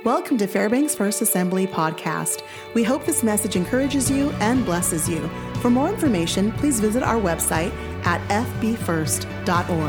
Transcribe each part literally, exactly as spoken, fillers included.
Welcome to Fairbanks First Assembly Podcast. We hope this message encourages you and blesses you. For more information, please visit our website at f b first dot org.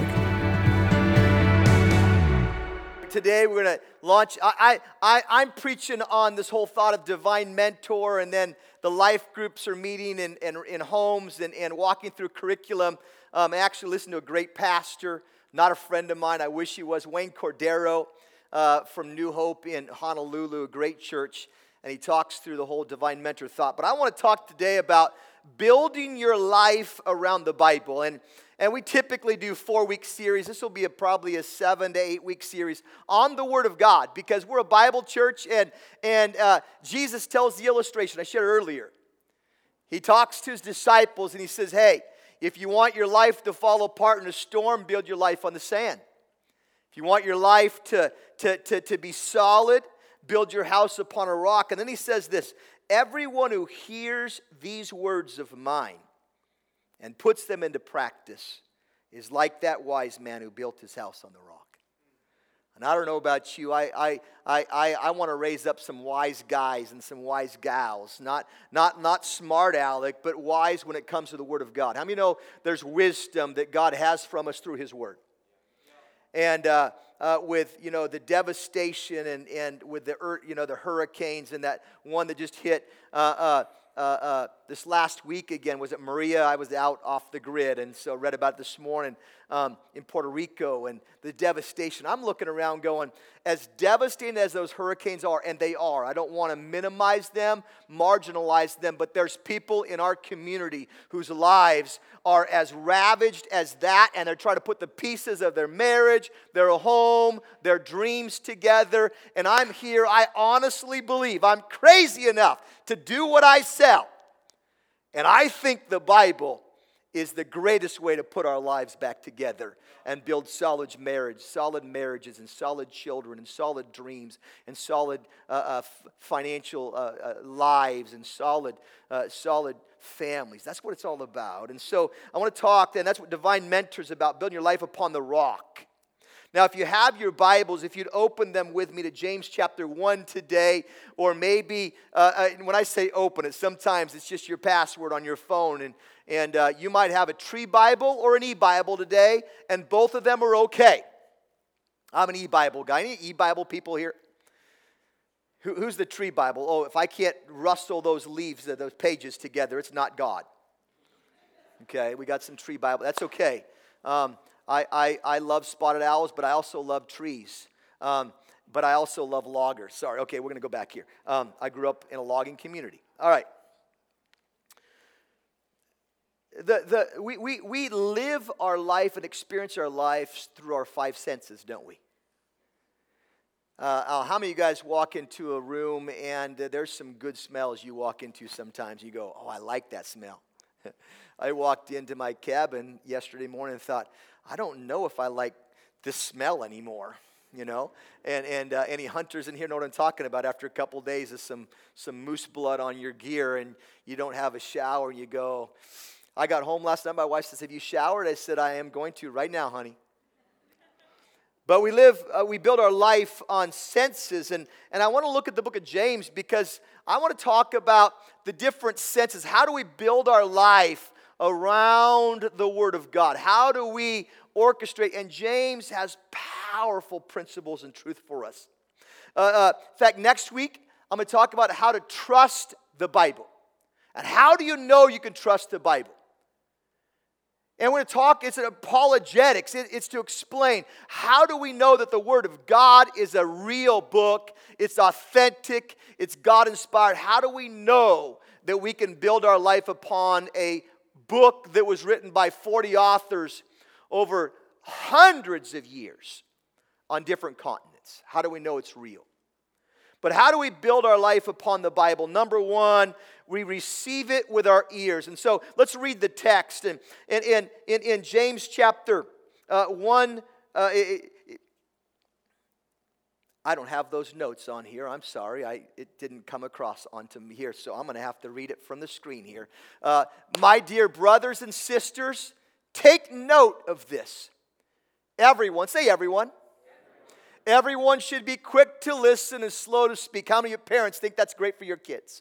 Today we're going to launch, I, I, I'm preaching on this whole thought of divine mentor, and then the life groups are meeting in, in, in homes and, and walking through curriculum. Um, I actually listened to a great pastor, not a friend of mine, I wish he was, Wayne Cordero uh, from New Hope in Honolulu, a great church, and he talks through the whole divine mentor thought. But I want to talk today about building your life around the Bible. And And we typically do four-week series. This will be a, probably a seven to eight-week series on the Word of God, because we're a Bible church, and, and uh, Jesus tells the illustration I shared earlier. He talks to his disciples, and he says, hey, if you want your life to fall apart in a storm, build your life on the sand. If you want your life to, to, to, to be solid, build your house upon a rock. And then he says this, everyone who hears these words of mine and puts them into practice is like that wise man who built his house on the rock. And I don't know about you, I I I I, I want to raise up some wise guys and some wise gals, not not not smart aleck, but wise when it comes to the Word of God. How many know there's wisdom that God has from us through His Word? And uh, uh, with you know the devastation and and with the you know the hurricanes and that one that just hit. Uh, uh, Uh, uh, this last week again, was it Maria? I was out off the grid, and so read about it this morning um, in Puerto Rico and the devastation. I'm looking around going, as devastating as those hurricanes are, and they are, I don't want to minimize them, marginalize them, but there's people in our community whose lives are as ravaged as that, and they're trying to put the pieces of their marriage, their home, their dreams together, and I'm here, I honestly believe, I'm crazy enough to do what I sell. And I think the Bible is the greatest way to put our lives back together and build solid marriage, solid marriages, and solid children, and solid dreams, and solid uh, uh, f- financial uh, uh, lives, and solid, uh, solid families. That's what it's all about. And so I want to talk, and that's what Divine Mentor is about, building your life upon the rock. Now, if you have your Bibles, if you'd open them with me to James chapter one today, or maybe, uh, uh, when I say open it, sometimes it's just your password on your phone, and, and uh, you might have a tree Bible or an e-Bible today, and both of them are okay. I'm an e-Bible guy. Any e-Bible people here? Who, who's the tree Bible? Oh, if I can't rustle those leaves, those pages together, it's not God. Okay, we got some tree Bible. That's okay. Um, I, I, I love spotted owls, but I also love trees. Um, but I also love loggers. Sorry, okay, we're going to go back here. Um, I grew up in a logging community. All right. The, the, we, we, we live our life and experience our lives through our five senses, don't we? Uh, how many of you guys walk into a room and uh, there's some good smells you walk into sometimes? You go, oh, I like that smell. I walked into my cabin yesterday morning and thought, I don't know if I like this smell anymore, you know. And and uh, any hunters in here know what I'm talking about. After a couple days of some some moose blood on your gear, and you don't have a shower, and you go. I got home last night. My wife says, "Have you showered?" I said, "I am going to right now, honey." But we live, uh, we build our life on senses, and and I want to look at the book of James because I want to talk about the different senses. How do we build our life around the Word of God? How do we orchestrate? And James has powerful principles and truth for us. Uh, uh, in fact, next week, I'm going to talk about how to trust the Bible. And how do you know you can trust the Bible? And we're going to talk, it's an apologetics. It, it's to explain, how do we know that the Word of God is a real book? It's authentic. It's God-inspired. How do we know that we can build our life upon a book that was written by forty authors over hundreds of years on different continents? How do we know it's real? But how do we build our life upon the Bible? Number one, we receive it with our ears. And so let's read the text. And in, in, in, in James chapter uh, one, uh, it, it, I don't have those notes on here. I'm sorry. I it didn't come across onto me here, so I'm going to have to read it from the screen here. Uh, My dear brothers and sisters, take note of this. Everyone, say everyone. Everyone should be quick to listen and slow to speak. How many of you parents think that's great for your kids?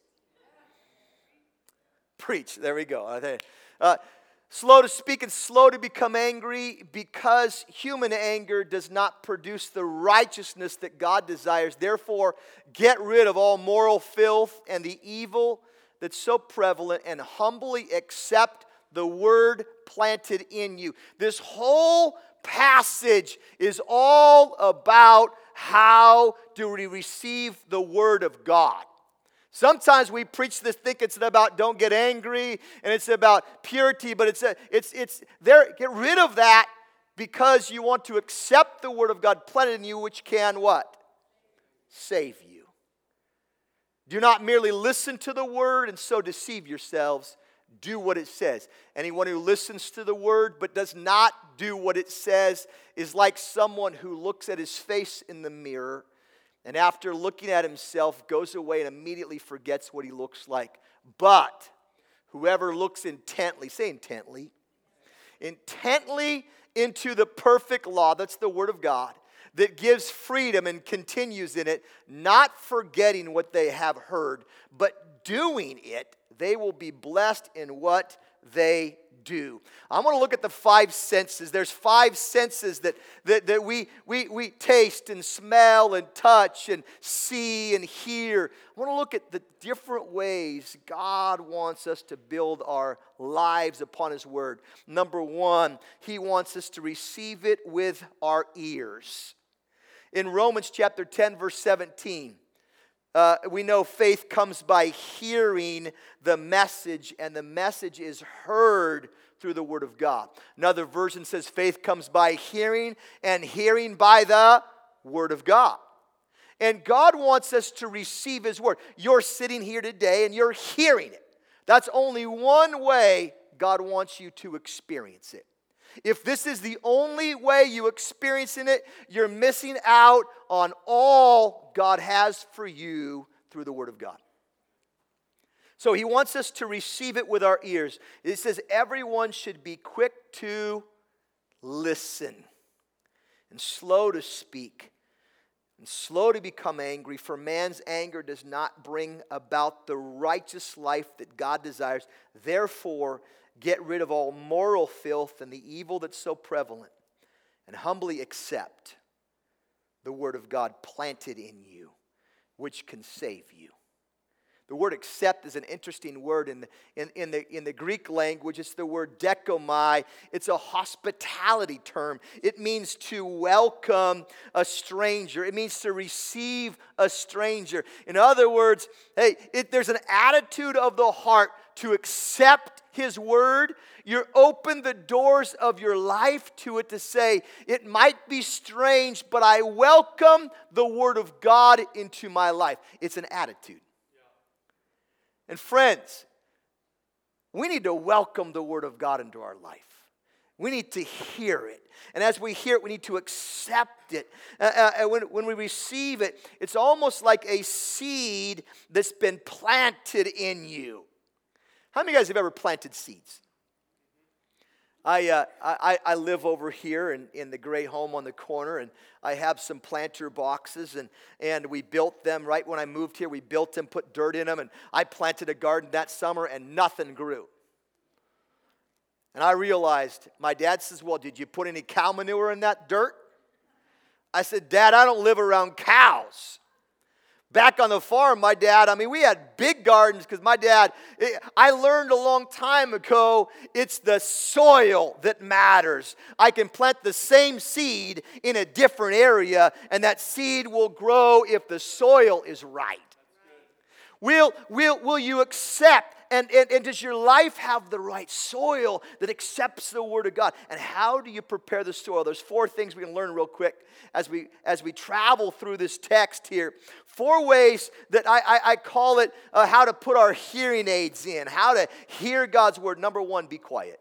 Preach. There we go. Uh, slow to speak and slow to become angry, because human anger does not produce the righteousness that God desires. Therefore, get rid of all moral filth and the evil that's so prevalent, and humbly accept the word planted in you. This whole passage is all about how do we receive the word of God. Sometimes we preach this, think it's about don't get angry, and it's about purity, but it's a, it's it's there. Get rid of that, because you want to accept the word of God planted in you, which can what? Save you. Do not merely listen to the word and so deceive yourselves. Do what it says. Anyone who listens to the word but does not do what it says is like someone who looks at his face in the mirror, and after looking at himself goes away and immediately forgets what he looks like. But whoever looks intently, say intently, intently into the perfect law, that's the word of God, that gives freedom and continues in it, not forgetting what they have heard, but doing it, they will be blessed in what they do. I'm going to look at the five senses. There's five senses that, that, that we, we, we taste and smell and touch and see and hear. I want to look at the different ways God wants us to build our lives upon His Word. Number one, He wants us to receive it with our ears. In Romans chapter ten, verse seventeen, Uh, we know faith comes by hearing the message, and the message is heard through the Word of God. Another version says faith comes by hearing, and hearing by the Word of God. And God wants us to receive His Word. You're sitting here today and you're hearing it. That's only one way God wants you to experience it. If this is the only way you experience it, you're missing out on all God has for you through the Word of God. So He wants us to receive it with our ears. It says everyone should be quick to listen and slow to speak and slow to become angry, for man's anger does not bring about the righteous life that God desires. Therefore, get rid of all moral filth and the evil that's so prevalent, and humbly accept the Word of God planted in you, which can save you. The word accept is an interesting word. In the, in, in, the, in the Greek language, it's the word dekomai. It's a hospitality term. It means to welcome a stranger. It means to receive a stranger. In other words, hey, it, there's an attitude of the heart to accept His Word. You open the doors of your life to it to say, it might be strange, but I welcome the Word of God into my life. It's an attitude. And friends, we need to welcome the Word of God into our life. We need to hear it. And as we hear it, we need to accept it. Uh, uh, when, when we receive it, it's almost like a seed that's been planted in you. How many of you guys have ever planted seeds? I, uh, I, I live over here in, in the gray home on the corner, and I have some planter boxes, and, and we built them right when I moved here. We built them, put dirt in them, and I planted a garden that summer, and nothing grew. And I realized, my dad says, well, did you put any cow manure in that dirt? I said, Dad, I don't live around cows. Back on the farm, my dad, I mean, we had big gardens because my dad, it, I learned a long time ago, it's the soil that matters. I can plant the same seed in a different area, and that seed will grow if the soil is right. Will, will, will you accept, and, and, and does your life have the right soil that accepts the Word of God? And how do you prepare the soil? There's four things we can learn real quick as we as we travel through this text here. Four ways that I, I, I call it uh, how to put our hearing aids in, how to hear God's Word. Number one, be quiet.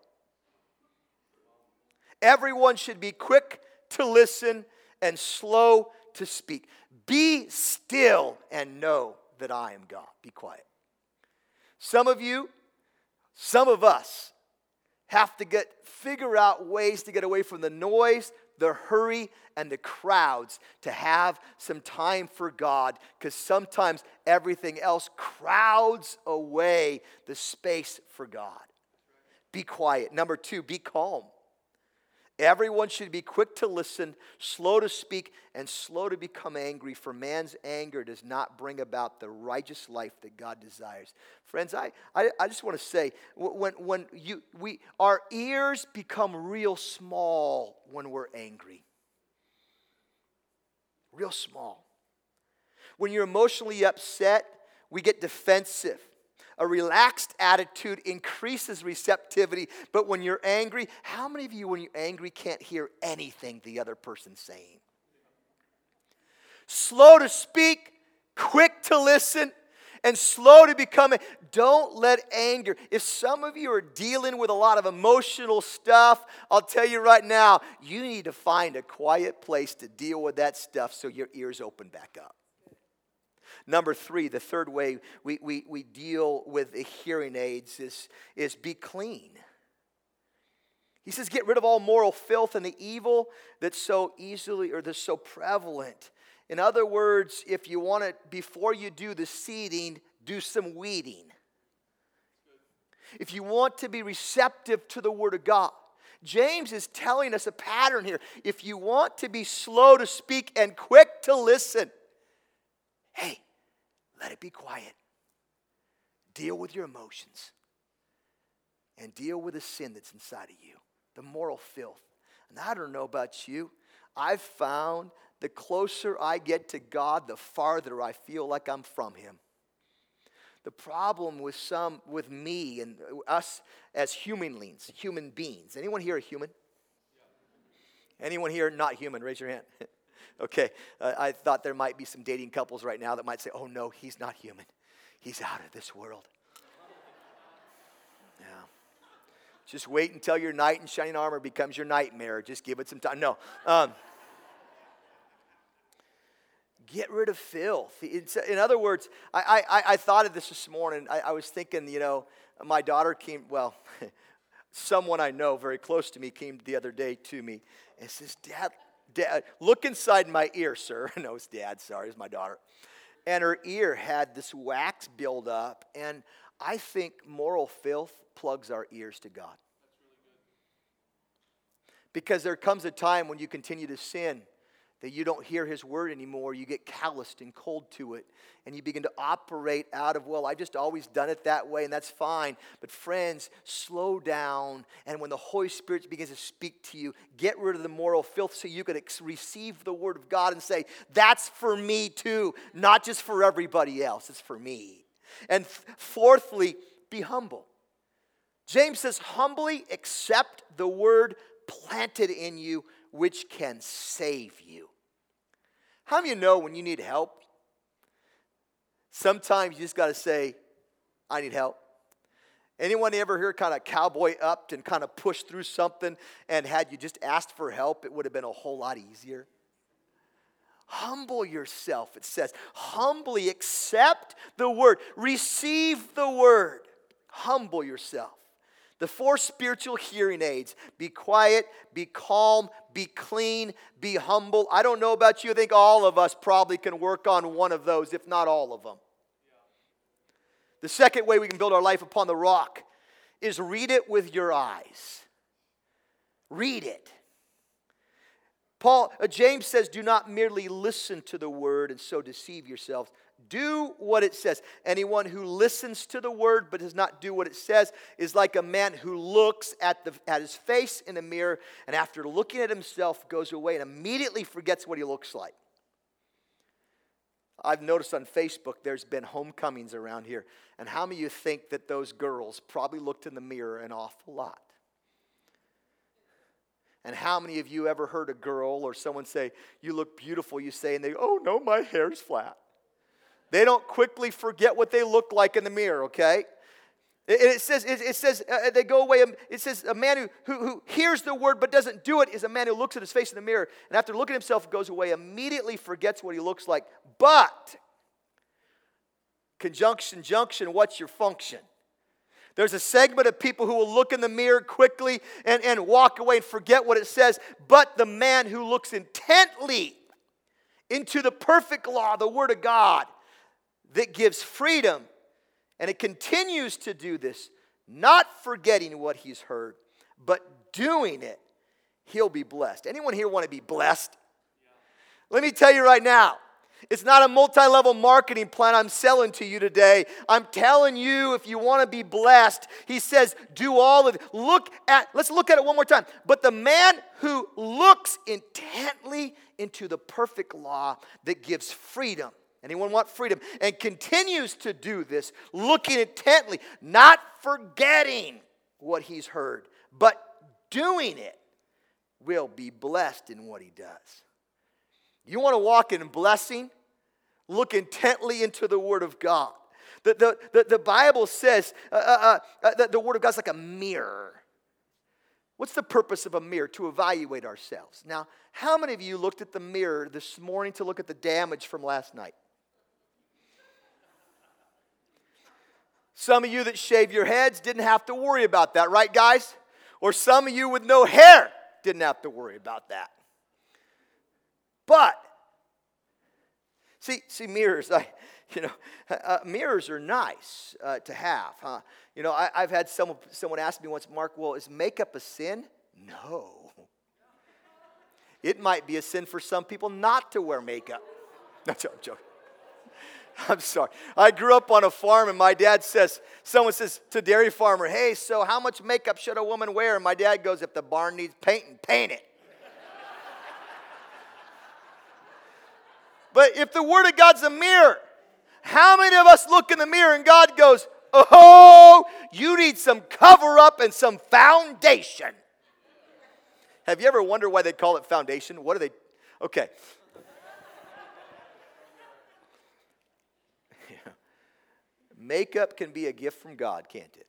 Everyone should be quick to listen and slow to speak. Be still and know that I am God. Be quiet. Some of you, some of us have to get figure out ways to get away from the noise, the hurry and the crowds to have some time for God, because sometimes everything else crowds away the space for God. Be quiet. Number two, be calm. Everyone should be quick to listen, slow to speak, and slow to become angry, for man's anger does not bring about the righteous life that God desires. Friends, I, I, I just want to say, when, when you, we, our ears become real small when we're angry. Real small. When you're emotionally upset, we get defensive. A relaxed attitude increases receptivity, but when you're angry, how many of you, when you're angry, can't hear anything the other person's saying? Slow to speak, quick to listen, and slow to become. Don't let anger. If some of you are dealing with a lot of emotional stuff, I'll tell you right now, you need to find a quiet place to deal with that stuff so your ears open back up. Number three, the third way we, we, we deal with the hearing aids is, is be clean. He says, get rid of all moral filth and the evil that's so easily or that's so prevalent. In other words, if you want to, before you do the seeding, do some weeding. If you want to be receptive to the Word of God, James is telling us a pattern here. If you want to be slow to speak and quick to listen, hey, let it be quiet. Deal with your emotions. And deal with the sin that's inside of you. The moral filth. And I don't know about you. I've found the closer I get to God, the farther I feel like I'm from Him. The problem with some, with me and us as humanlings, human beings. Anyone here a human? Anyone here not human? Raise your hand. Okay, uh, I thought there might be some dating couples right now that might say, oh no, he's not human. He's out of this world. Yeah. Just wait until your knight in shining armor becomes your nightmare. Just give it some time. No. Um, get rid of filth. It's, in other words, I, I, I thought of this this morning. I, I was thinking, you know, my daughter came, well, someone I know very close to me came the other day to me and says, Dad, Dad, look inside my ear, sir. No, it's Dad, sorry, it's my daughter. And her ear had this wax build up, and I think moral filth plugs our ears to God. That's really good. Because there comes a time when you continue to sin that you don't hear His word anymore. You get calloused and cold to it. And you begin to operate out of, well, I've just always done it that way, and that's fine. But friends, slow down. And when the Holy Spirit begins to speak to you, get rid of the moral filth so you can ex- receive the word of God and say, that's for me too. Not just for everybody else. It's for me. And th- fourthly, be humble. James says, humbly accept the word planted in you, which can save you. How many of you know when you need help, sometimes you just got to say, I need help? Anyone ever hear kind of cowboy upped and kind of pushed through something, and had you just asked for help, it would have been a whole lot easier? Humble yourself, it says. Humbly accept the word. Receive the word. Humble yourself. The four spiritual hearing aids: be quiet, be calm, be clean, be humble. I don't know about you. I think all of us probably can work on one of those, if not all of them. The second way we can build our life upon the rock is read it with your eyes. Read it. Paul, uh, James says, do not merely listen to the word and so deceive yourselves. Do what it says. Anyone who listens to the word but does not do what it says is like a man who looks at, the, at his face in a mirror, and after looking at himself goes away and immediately forgets what he looks like. I've noticed on Facebook there's been homecomings around here. And how many of you think that those girls probably looked in the mirror an awful lot? And how many of you ever heard a girl or someone say, you look beautiful, you say, and they go, oh no, my hair's flat. They don't quickly forget what they look like in the mirror, okay? It, it says, it, it says uh, they go away. It says a man who, who, who hears the word but doesn't do it is a man who looks at his face in the mirror, and after looking at himself, goes away, immediately forgets what he looks like. But, conjunction, junction, what's your function? There's a segment of people who will look in the mirror quickly and, and walk away and forget what it says. But the man who looks intently into the perfect law, the Word of God, that gives freedom, and it continues to do this, not forgetting what he's heard, but doing it, he'll be blessed. Anyone here want to be blessed? Yeah. Let me tell you right now, it's not a multi-level marketing plan I'm selling to you today. I'm telling you, if you want to be blessed, he says, do all of it. Look at, let's look at it one more time. But the man who looks intently into the perfect law that gives freedom. Anyone want freedom? And continues to do this, looking intently, not forgetting what he's heard, but doing it, will be blessed in what he does. You want to walk in blessing? Look intently into the Word of God. The, the, the, the Bible says uh, uh, uh, that the Word of God is like a mirror. What's the purpose of a mirror? To evaluate ourselves. Now, how many of you looked at the mirror this morning to look at the damage from last night? Some of you that shave your heads didn't have to worry about that, right, guys? Or some of you with no hair didn't have to worry about that. But, see, see mirrors, I, you know, uh, mirrors are nice uh, to have, huh? You know, I, I've had someone, someone ask me once, Mark, well, is makeup a sin? No. It might be a sin for some people not to wear makeup. No, I'm joking. I'm sorry. I grew up on a farm, and my dad says, someone says to a dairy farmer, hey, so how much makeup should a woman wear? And my dad goes, if the barn needs painting, paint it. But if the Word of God's a mirror, how many of us look in the mirror and God goes, oh, you need some cover up and some foundation? Have you ever wondered why they call it foundation? What are they? Okay. Makeup can be a gift from God, can't it?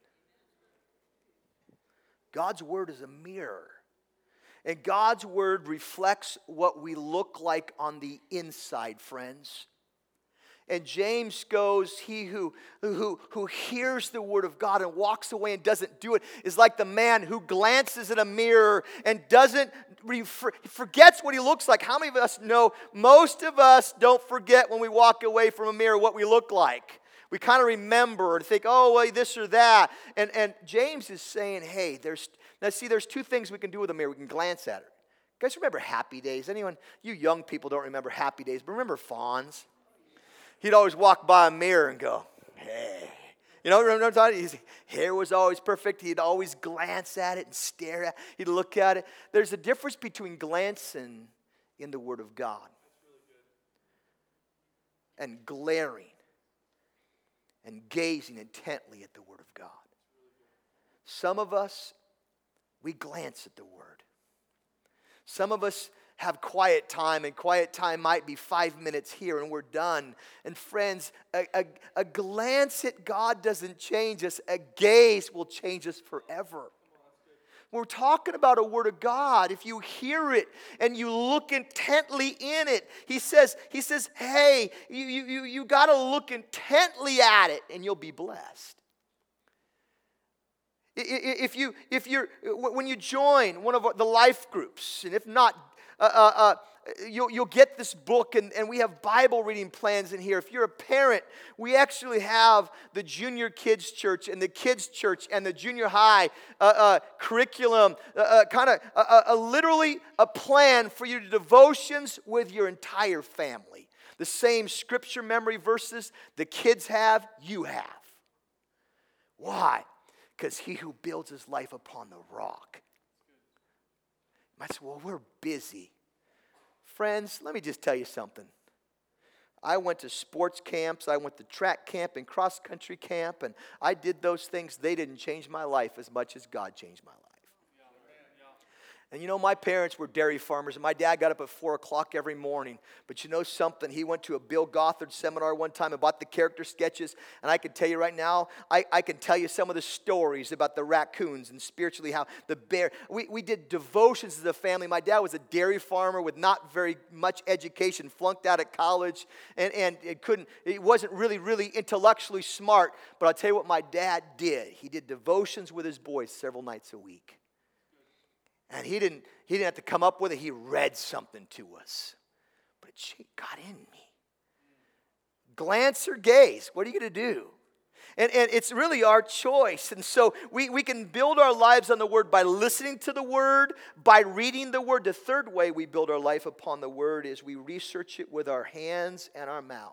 God's Word is a mirror. And God's Word reflects what we look like on the inside, friends. And James goes, he who, who, who hears the Word of God and walks away and doesn't do it is like the man who glances in a mirror and doesn't, forgets what he looks like. How many of us know, most of us don't forget when we walk away from a mirror what we look like. We kind of remember and think, oh, well, this or that. And, and James is saying, hey, there's, now see, there's two things we can do with a mirror. We can glance at it. You guys remember Happy Days? Anyone, you young people don't remember Happy Days, but remember Fonz? He'd always walk by a mirror and go, hey. You know, remember what I'm talking about? His hair was always perfect. He'd always glance at it and stare at it. He'd look at it. There's a difference between glancing in the Word of God and glaring and gazing intently at the Word of God. Some of us, we glance at the Word. Some of us have quiet time, and quiet time might be five minutes here and we're done. And friends, a, a, a glance at God doesn't change us. A gaze will change us forever. We're talking about a Word of God. If you hear it and you look intently in it, he says, he says, hey, you, you, you got to look intently at it and you'll be blessed. If you, if you're, when you join one of the life groups, and if not, uh, uh, uh, you'll, you'll get this book, and, and we have Bible reading plans in here. If you're a parent, we actually have the junior kids church and the kids church and the junior high uh, uh, curriculum, uh, uh, kind of uh, uh, literally a plan for your devotions with your entire family. The same scripture memory verses the kids have, you have. Why? Because he who builds his life upon the rock. You might say, well, we're busy. Friends, let me just tell you something. I went to sports camps, I went to track camp and cross-country camp, and I did those things. They didn't change my life as much as God changed my life. And you know, my parents were dairy farmers, and my dad got up at four o'clock every morning. But you know something? He went to a Bill Gothard seminar one time and bought the character sketches. And I can tell you right now, I, I can tell you some of the stories about the raccoons and spiritually how the bear. We, we did devotions as a family. My dad was a dairy farmer with not very much education, flunked out at college, and, and it couldn't, it wasn't really, really intellectually smart. But I'll tell you what my dad did. He did devotions with his boys several nights a week. And he didn't, he didn't have to come up with it. He read something to us. But it got in me. Glance or gaze, what are you going to do? And, and it's really our choice. And so we, we can build our lives on the Word by listening to the Word, by reading the Word. The third way we build our life upon the Word is we research it with our hands and our mouth.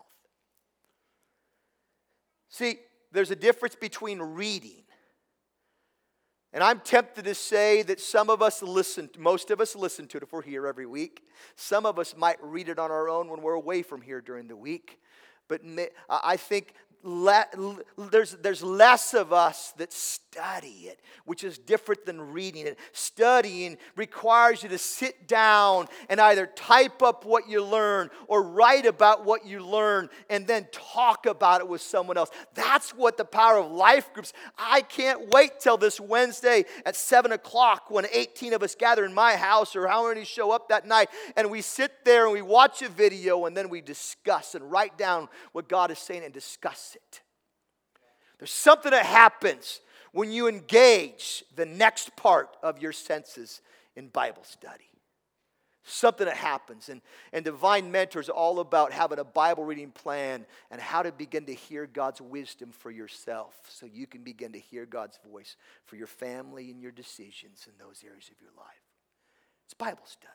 See, there's a difference between reading. And I'm tempted to say that some of us listen, most of us listen to it if we're here every week. Some of us might read it on our own when we're away from here during the week. But I think Le, there's, there's less of us that study it, which is different than reading it. Studying requires you to sit down and either type up what you learn or write about what you learn and then talk about it with someone else. That's what the power of life groups. I can't wait till this Wednesday at seven o'clock when eighteen of us gather in my house or how many show up that night, and we sit there and we watch a video and then we discuss and write down what God is saying and discuss it. There's something that happens when you engage the next part of your senses in Bible study. Something that happens. And, and Divine Mentor is all about having a Bible reading plan and how to begin to hear God's wisdom for yourself so you can begin to hear God's voice for your family and your decisions in those areas of your life. It's Bible study.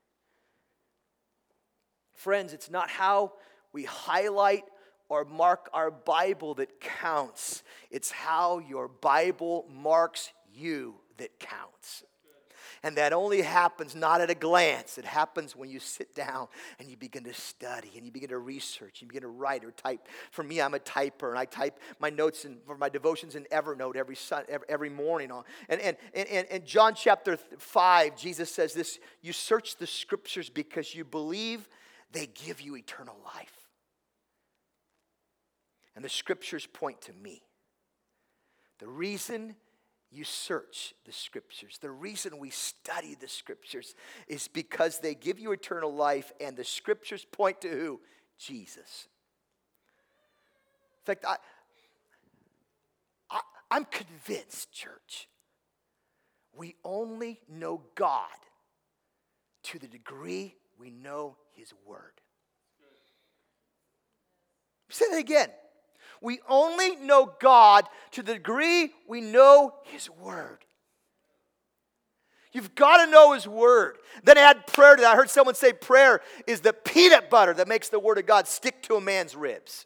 Friends, it's not how we highlight or mark our Bible that counts. It's how your Bible marks you that counts. And that only happens not at a glance. It happens when you sit down and you begin to study and you begin to research. You begin to write or type. For me, I'm a typer, and I type my notes and for my devotions in Evernote every sun, every, every morning. And and and and John chapter five, Jesus says this: "You search the Scriptures because you believe they give you eternal life." And the Scriptures point to me. The reason you search the Scriptures, the reason we study the Scriptures is because they give you eternal life, and the Scriptures point to who? Jesus. In fact, I, I, I'm convinced, church, we only know God to the degree we know His Word. Say that again. We only know God to the degree we know His Word. You've got to know His Word. Then add prayer to that. I heard someone say prayer is the peanut butter that makes the Word of God stick to a man's ribs.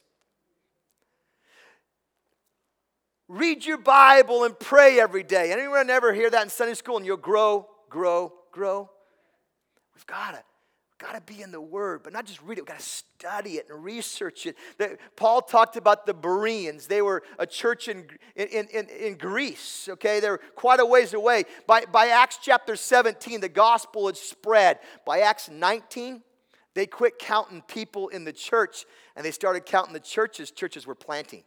Read your Bible and pray every day. Anyone ever hear that in Sunday school? And you'll grow, grow, grow. We've got to. Got to be in the Word, but not just read it. We've got to study it and research it. The, Paul talked about the Bereans. They were a church in, in, in, in Greece, okay? They were quite a ways away. By, by Acts chapter seventeen, the gospel had spread. By Acts nineteen, they quit counting people in the church, and they started counting the churches. Churches were planting.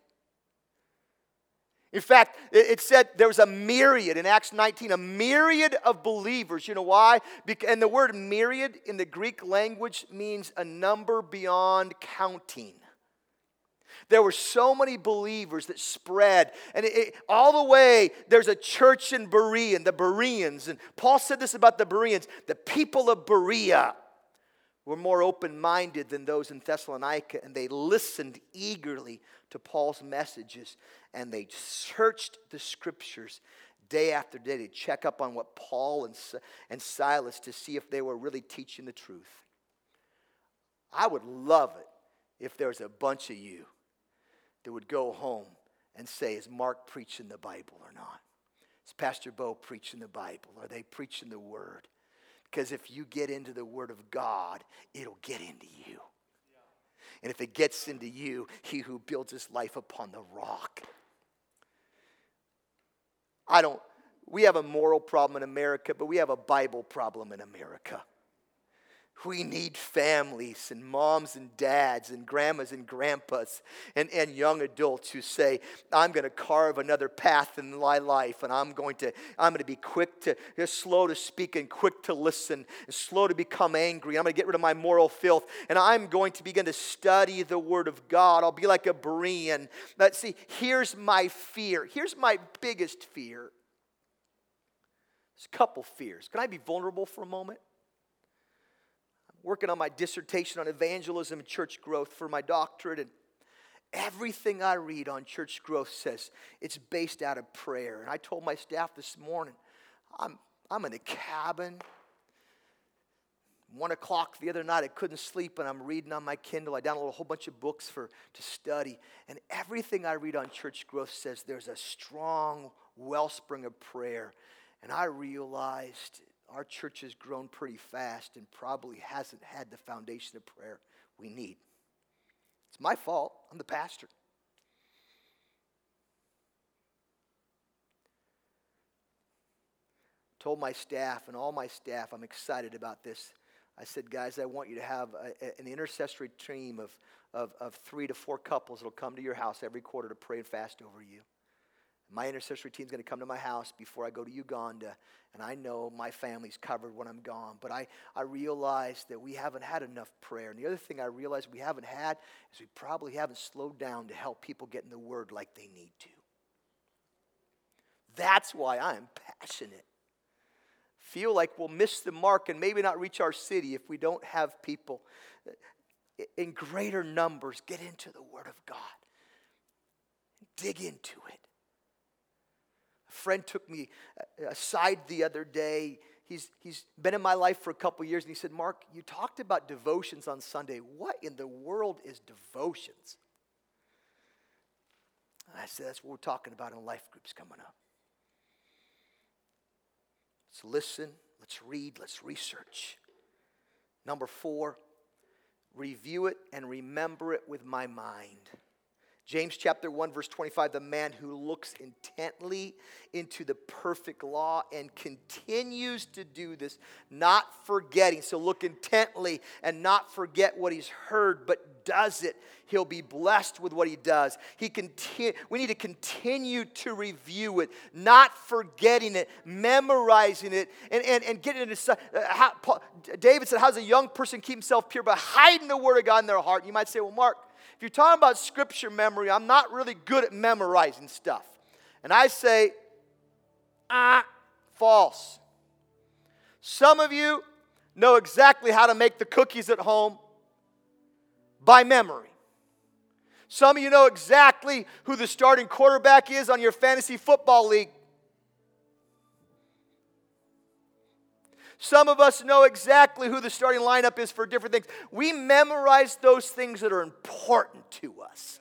In fact, it said there was a myriad in Acts nineteen, a myriad of believers. You know why? And the word myriad in the Greek language means a number beyond counting. There were so many believers that spread. And it, it, all the way, there's a church in Berea, the Bereans. And Paul said this about the Bereans. The people of Berea were more open-minded than those in Thessalonica, and they listened eagerly to Paul's messages, and they searched the Scriptures day after day to check up on what Paul and, and Silas to see if they were really teaching the truth. I would love it if there was a bunch of you that would go home and say, is Mark preaching the Bible or not? Is Pastor Bo preaching the Bible? Are they preaching the Word? Because if you get into the Word of God, it'll get into you. And if it gets into you, he who builds his life upon the rock. I don't, We have a moral problem in America, but we have a Bible problem in America. We need families and moms and dads and grandmas and grandpas and, and young adults who say, I'm going to carve another path in my life, and I'm going to I'm going to be quick to, slow to speak and quick to listen and slow to become angry. I'm going to get rid of my moral filth, and I'm going to begin to study the Word of God. I'll be like a Berean. But see, here's my fear. Here's my biggest fear. There's a couple fears. Can I be vulnerable for a moment? Working on my dissertation on evangelism and church growth for my doctorate, and everything I read on church growth says it's based out of prayer. And I told my staff this morning, I'm I'm in a cabin. One o'clock the other night, I couldn't sleep, and I'm reading on my Kindle. I downloaded a whole bunch of books for to study, and everything I read on church growth says there's a strong wellspring of prayer. And I realized our church has grown pretty fast and probably hasn't had the foundation of prayer we need. It's my fault. I'm the pastor. Told my staff and all my staff, I'm excited about this. I said, guys, I want you to have a, a, an intercessory team of, of, of three to four couples that will come to your house every quarter to pray and fast over you. My intercessory team is going to come to my house before I go to Uganda, and I know my family's covered when I'm gone. But I, I realized that we haven't had enough prayer. And the other thing I realized we haven't had is we probably haven't slowed down to help people get in the Word like they need to. That's why I'm passionate. Feel like we'll miss the mark and maybe not reach our city if we don't have people in greater numbers get into the Word of God. Dig into it. A friend took me aside the other day. He's, he's been in my life for a couple years, and he said, Mark, you talked about devotions on Sunday. What in the world is devotions? And I said, that's what we're talking about in life groups coming up. Let's listen, let's read, let's research. Number four, review it and remember it with my mind. James chapter one, verse twenty-five, the man who looks intently into the perfect law and continues to do this, not forgetting. So look intently and not forget what he's heard, but does it. He'll be blessed with what he does. He conti- we need to continue to review it, not forgetting it, memorizing it, and, and, and getting it inside. Uh, how, Paul, David said, how does a young person keep himself pure? By hiding the word of God in their heart. You might say, well, Mark, if you're talking about scripture memory, I'm not really good at memorizing stuff. And I say, ah, false. Some of you know exactly how to make the cookies at home by memory. Some of you know exactly who the starting quarterback is on your fantasy football league. Some of us know exactly who the starting lineup is for different things. We memorize those things that are important to us.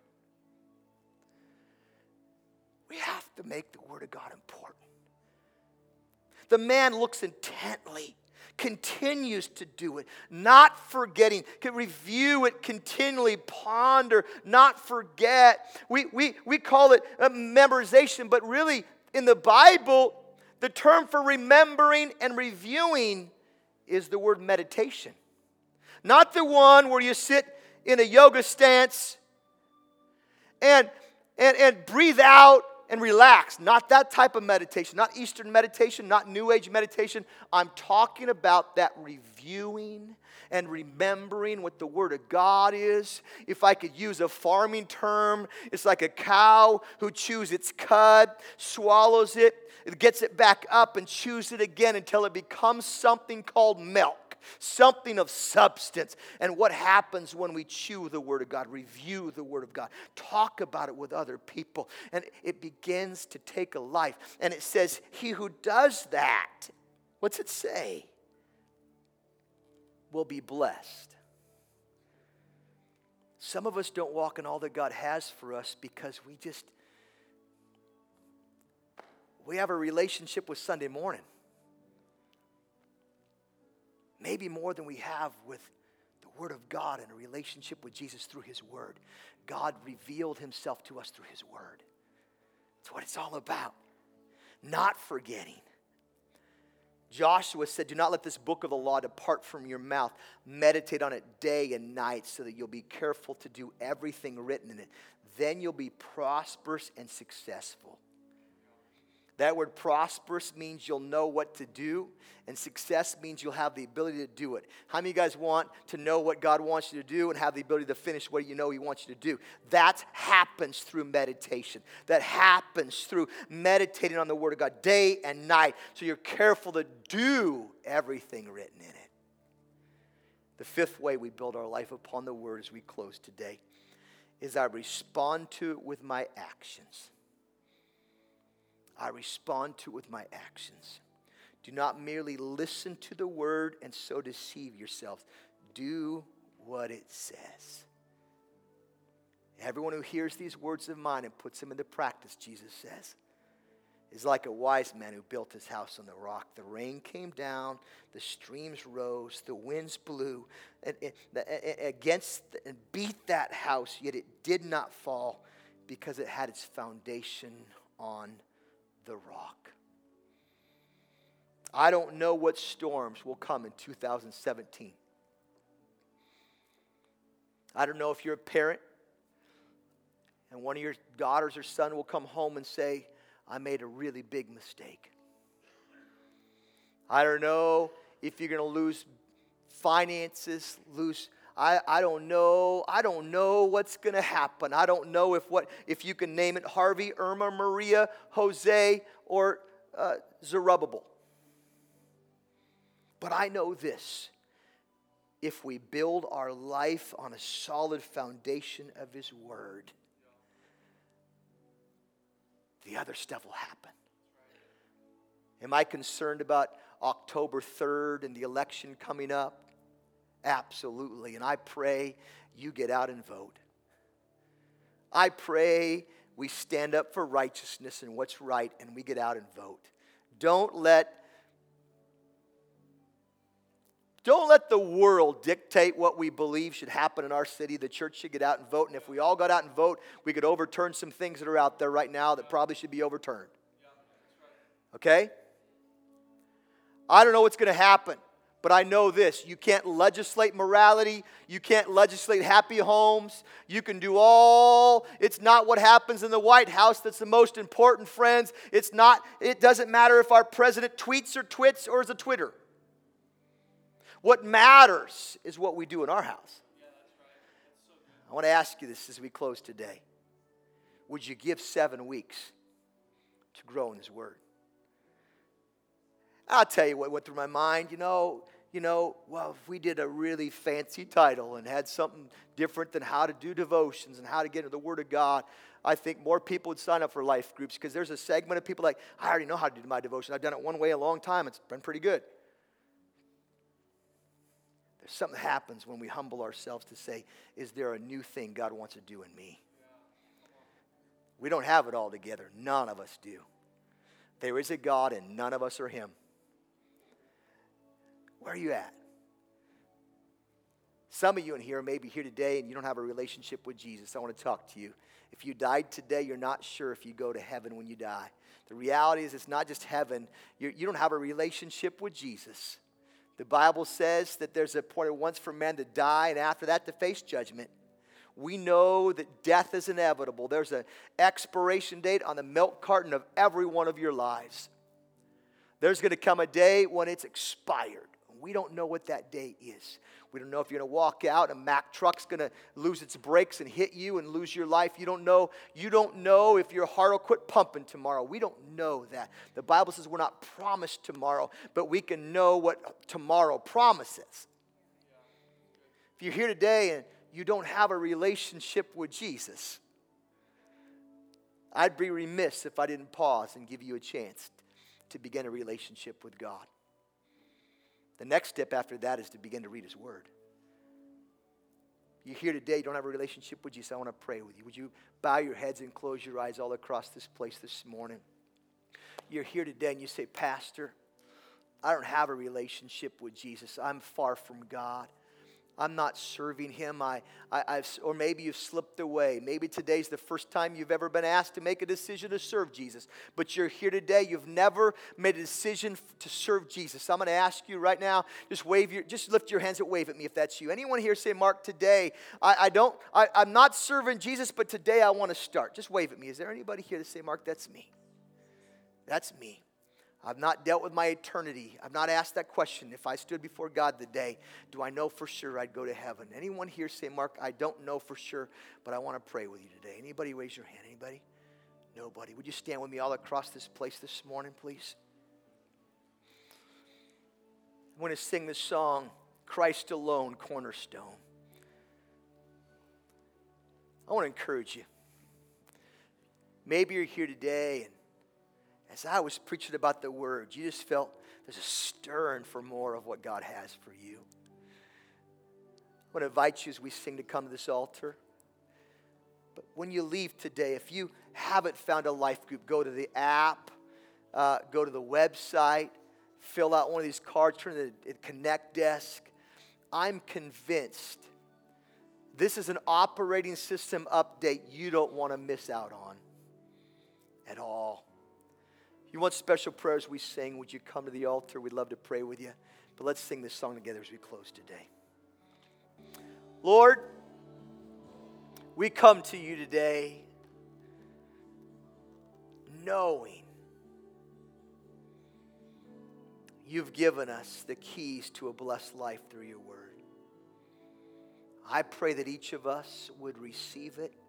We have to make the Word of God important. The man looks intently, continues to do it, not forgetting, can review it continually, ponder, not forget. We, we, we call it a memorization, but really in the Bible, the term for remembering and reviewing is the word meditation. Not the one where you sit in a yoga stance and, and, and breathe out and relax. Not that type of meditation. Not Eastern meditation, not New Age meditation. I'm talking about that reviewing and remembering what the Word of God is. If I could use a farming term, it's like a cow who chews its cud, swallows it, it gets it back up and chews it again until it becomes something called milk, something of substance. And what happens when we chew the Word of God, review the Word of God, talk about it with other people, and it begins to take a life. And it says, he who does that, what's it say? Will be blessed. Some of us don't walk in all that God has for us because we just, we have a relationship with Sunday morning. Maybe more than we have with the Word of God and a relationship with Jesus through His Word. God revealed Himself to us through His Word. That's what it's all about. not forgetting. Joshua said, do not let this book of the law depart from your mouth. Meditate on it day and night so that you'll be careful to do everything written in it. Then you'll be prosperous and successful. That word prosperous means you'll know what to do, and success means you'll have the ability to do it. How many of you guys want to know what God wants you to do and have the ability to finish what you know He wants you to do? That happens through meditation. That happens through meditating on the Word of God day and night, so you're careful to do everything written in it. The fifth way we build our life upon the Word as we close today is I respond to it with my actions. I respond to it with my actions. Do not merely listen to the word and so deceive yourselves. Do what it says. Everyone who hears these words of mine and puts them into practice, Jesus says, is like a wise man who built his house on the rock. The rain came down, the streams rose, the winds blew and, and, and against and beat that house, yet it did not fall because it had its foundation on the rock. I don't know what storms will come in two thousand seventeen. I don't know if you're a parent and one of your daughters or son will come home and say, I made a really big mistake. I don't know if you're going to lose finances, lose I, I don't know. I don't know what's going to happen. I don't know if what if you can name it Harvey, Irma, Maria, Jose, or uh, Zerubbabel. But I know this. If we build our life on a solid foundation of His Word, the other stuff will happen. Am I concerned about October third and the election coming up? Absolutely. And I pray you get out and vote. I pray we stand up for righteousness and what's right and we get out and vote. Don't let Don't let the world dictate what we believe should happen in our city. The church should get out and vote. And if we all got out and vote, we could overturn some things that are out there right now that probably should be overturned. Okay? I don't know what's going to happen. But I know this, you can't legislate morality, you can't legislate happy homes, you can do all, it's not what happens in the White House that's the most important, friends. It's not, it doesn't matter if our president tweets or twits or is a Twitter. What matters is what we do in our house. I want to ask you this as we close today. Would you give seven weeks to grow in His Word? I'll tell you what went through my mind. You know, you know, well, if we did a really fancy title and had something different than how to do devotions and how to get into the Word of God, I think more people would sign up for life groups because there's a segment of people like, I already know how to do my devotion. I've done it one way a long time. It's been pretty good. There's something that happens when we humble ourselves to say, is there a new thing God wants to do in me? We don't have it all together. None of us do. There is a God and none of us are Him. Where are you at? Some of you in here may be here today and you don't have a relationship with Jesus. I want to talk to you. If you died today, you're not sure if you go to heaven when you die. The reality is it's not just heaven. You're, you don't have a relationship with Jesus. The Bible says that there's a point once for man to die and after that to face judgment. We know that death is inevitable. There's an expiration date on the milk carton of every one of your lives. There's going to come a day when it's expired. We don't know what that day is. We don't know if you're going to walk out and a Mack truck's going to lose its brakes and hit you and lose your life. You don't know. You don't know if your heart will quit pumping tomorrow. We don't know that. The Bible says we're not promised tomorrow, but we can know what tomorrow promises. If you're here today and you don't have a relationship with Jesus, I'd be remiss if I didn't pause and give you a chance to begin a relationship with God. The next step after that is to begin to read His Word. You're here today, you don't have a relationship with Jesus, I want to pray with you. Would you bow your heads and close your eyes all across this place this morning? You're here today and you say, Pastor, I don't have a relationship with Jesus. I'm far from God. I'm not serving him. I, I, I've, or maybe you've slipped away. Maybe today's the first time you've ever been asked to make a decision to serve Jesus. But you're here today. You've never made a decision to serve Jesus. I'm going to ask you right now, just wave your, just lift your hands and wave at me if that's you. Anyone here say, Mark, today, I, I don't, I, I'm not serving Jesus, but today I want to start. Just wave at me. Is there anybody here to say, Mark, that's me? That's me. I've not dealt with my eternity. I've not asked that question. If I stood before God today, do I know for sure I'd go to heaven? Anyone here say, Mark, I don't know for sure, but I want to pray with you today. Anybody raise your hand? Anybody? Nobody. Would you stand with me all across this place this morning, please? I want to sing the song, Christ Alone, Cornerstone. I want to encourage you. Maybe you're here today and as I was preaching about the word, you just felt there's a stirring for more of what God has for you. I want to invite you as we sing to come to this altar. But when you leave today, if you haven't found a life group, go to the app, uh, go to the website, fill out one of these cards, turn to the Connect desk. I'm convinced this is an operating system update you don't want to miss out on at all. If you want special prayers we sing, would you come to the altar? We'd love to pray with you. But let's sing this song together as we close today. Lord, we come to you today knowing you've given us the keys to a blessed life through your word. I pray that each of us would receive it.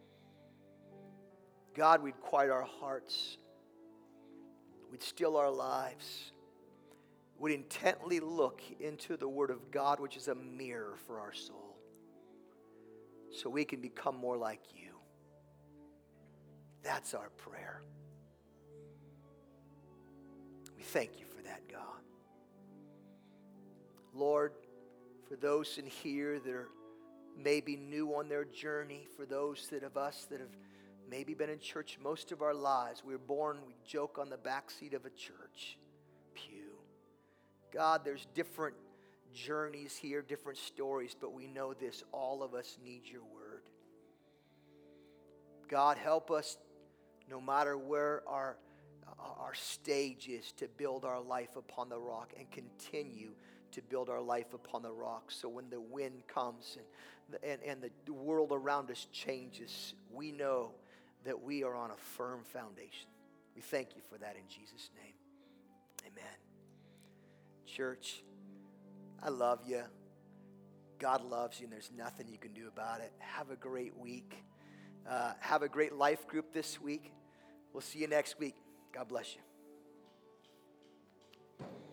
God, we'd quiet our hearts. We'd still our lives. We'd intently look into the Word of God, which is a mirror for our soul, so we can become more like you. That's our prayer. We thank you for that, God. Lord, for those in here that are maybe new on their journey, for those that of us that have maybe been in church most of our lives. We were born, we joke, on the back seat of a church pew. God, there's different journeys here, different stories, but we know this, all of us need your word. God, help us, no matter where our, our stage is, to build our life upon the rock and continue to build our life upon the rock. So when the wind comes and, and, and the world around us changes, we know that we are on a firm foundation. We thank you for that in Jesus' name. Amen. Church, I love you. God loves you, and there's nothing you can do about it. Have a great week. Uh, have a great life group this week. We'll see you next week. God bless you.